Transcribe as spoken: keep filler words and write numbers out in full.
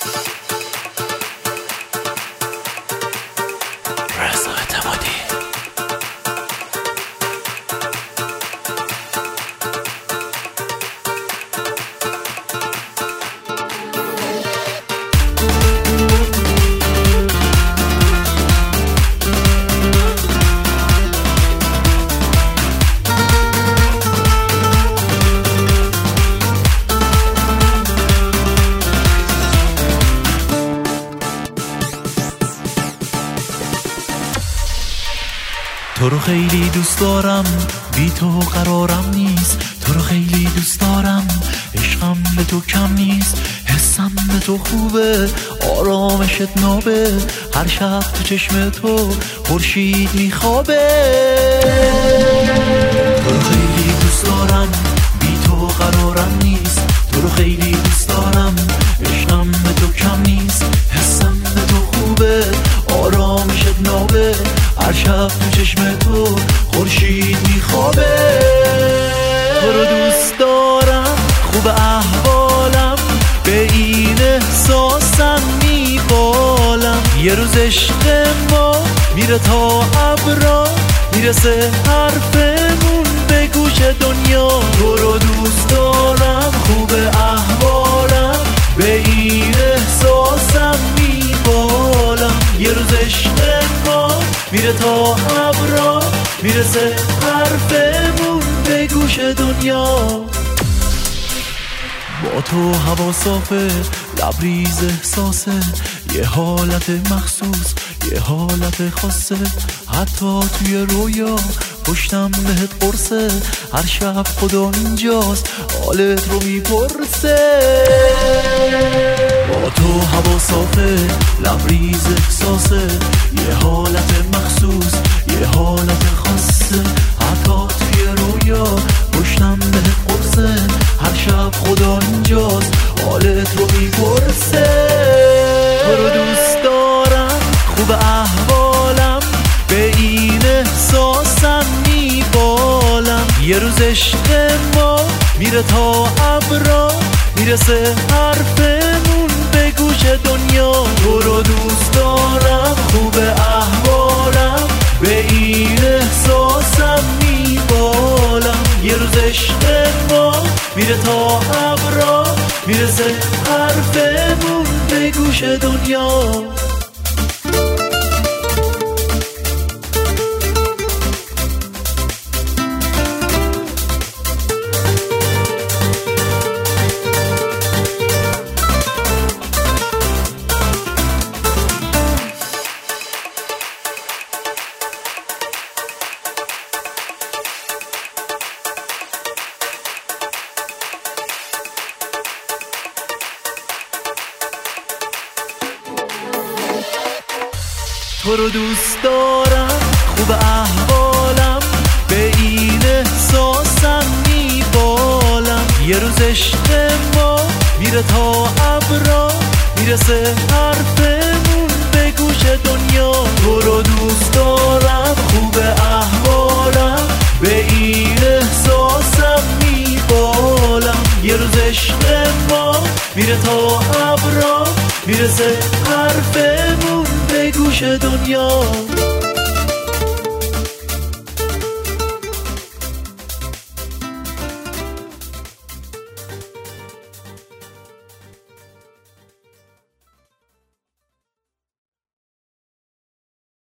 تو رو خیلی دوست دارم، بی تو قرارم نیست. تو رو خیلی دوست دارم، عشقم به تو کم نیست. حسم به تو خوبه، آرامشت نابه. هر شب تو چشم تو خورشید میخوابه. تو رو خیلی دوست دارم، بی تو قرارم نیست. تو رو خیلی دوست دارم، عشقم به تو کم نیست. حسم به تو خوبه، آرامشت نابه. هر شب تو چشم تو خورشید میخوابه. تو رو دوست دارم، خوب احوالم، به این احساسم میبالم. یه روز عشق ما میره تا ابرا، میرسه حرفمون به گوش دنیا. تو رو دوست دارم، خوب احوالم، به این احساسم میبالم. یه روز عشق ما میره تا ابرا، میرسه حرفمون به گوش دنیا. با تو هوا صافه، لبریز احساسه. یه حالت مخصوص، یه حالت خاصه. حتی توی رویا پشتم بهت قرصه. هر شب خدا اینجاست، حالت رو میپرسه. با تو هوا صافه، لبریز احساسه. یه حالت مخصوص، یه حالت خاصه. حتی توی رویا پشتم بهت قرصه. هر شب خدا اینجاست، حالت رو میپرسه. تو رو دوست دارم، خوب احوالم، به این احساسم میبالم. یه روز عشق ما میره تا ابرا، میرسه حرفمون به گوش دنیا. تو رو دوست دارم، خوب احوالم، به این احساسم میبالم. یه روز عشق ما میره تا ابرا، میرسه حرفمون به گوش دنیا. تو رو دوست دارم، خوب احوالم، به این احساسم میبالم. یه روز عشق ما میره تا ابرا، میرسه حرفمون به گوش دنیا. تو رو دوست دارم، خوب احوالم، به این احساسم میبالم. یه روز عشق ما میره تا ابرا، میرسه حرفمون به گوش دنیا.